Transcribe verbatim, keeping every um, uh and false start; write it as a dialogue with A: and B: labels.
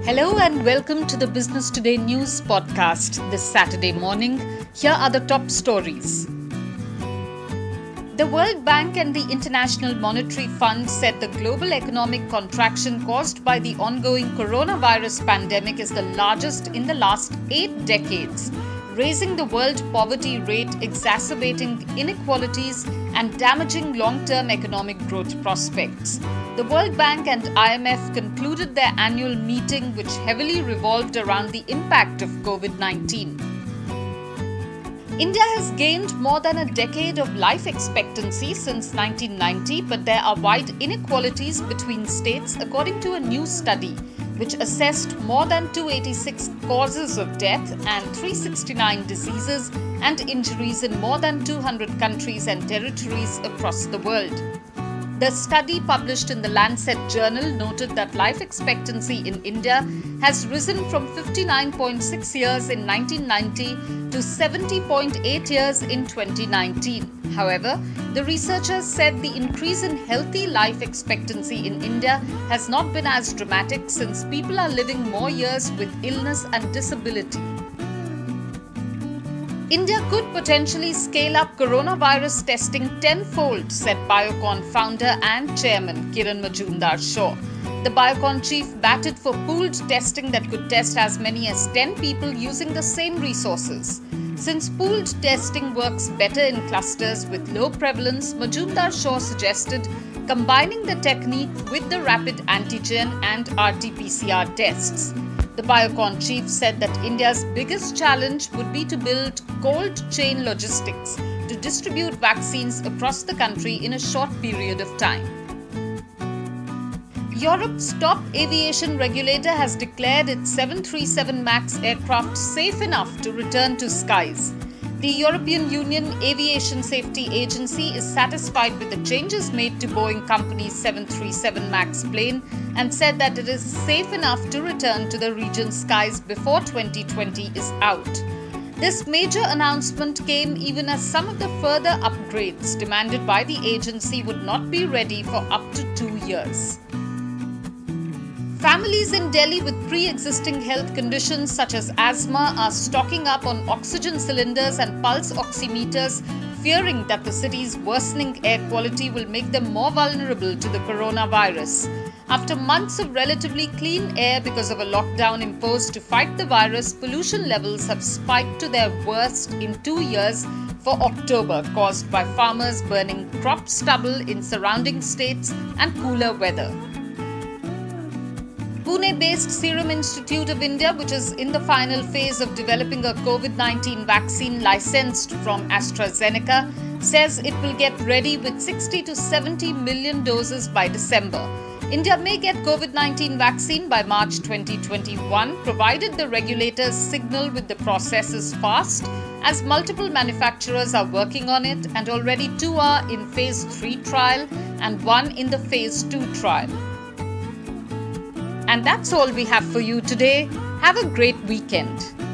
A: Hello and welcome to the Business Today News podcast this Saturday morning. Here are the top stories. The World Bank and the International Monetary Fund said the global economic contraction caused by the ongoing coronavirus pandemic is the largest in the last eight decades, raising the world poverty rate, exacerbating inequalities, and damaging long-term economic growth prospects. The World Bank and I M F concluded their annual meeting, which heavily revolved around the impact of covid nineteen. India has gained more than a decade of life expectancy since nineteen ninety, but there are wide inequalities between states according to a new study, which assessed more than two hundred eighty-six causes of death and three hundred sixty-nine diseases and injuries in more than two hundred countries and territories across the world. The study published in the Lancet journal noted that life expectancy in India has risen from fifty-nine point six years in nineteen ninety to seventy point eight years in twenty nineteen. However, the researchers said the increase in healthy life expectancy in India has not been as dramatic since people are living more years with illness and disability. India could potentially scale up coronavirus testing tenfold, said Biocon founder and chairman Kiran Majumdar-Shaw. The Biocon chief batted for pooled testing that could test as many as ten people using the same resources. Since pooled testing works better in clusters with low prevalence, Majumdar-Shaw suggested combining the technique with the rapid antigen and R T P C R tests. The Biocon chief said that India's biggest challenge would be to build cold chain logistics to distribute vaccines across the country in a short period of time. Europe's top aviation regulator has declared its seven thirty-seven MAX aircraft safe enough to return to skies. The European Union Aviation Safety Agency is satisfied with the changes made to Boeing Company's seven thirty-seven MAX plane and said that it is safe enough to return to the region's skies before twenty twenty is out. This major announcement came even as some of the further upgrades demanded by the agency would not be ready for up to two years. Families in Delhi with pre-existing health conditions such as asthma are stocking up on oxygen cylinders and pulse oximeters, fearing that the city's worsening air quality will make them more vulnerable to the coronavirus. After months of relatively clean air because of a lockdown imposed to fight the virus, pollution levels have spiked to their worst in two years for October, caused by farmers burning crop stubble in surrounding states and cooler weather. Pune-based Serum Institute of India, which is in the final phase of developing a covid nineteen vaccine licensed from AstraZeneca, says it will get ready with sixty to seventy million doses by December. India may get covid nineteen vaccine by March twenty twenty-one, provided the regulators signal with the process is fast, as multiple manufacturers are working on it and already two are in phase three trial and one in the phase two trial. And that's all we have for you today. Have a great weekend.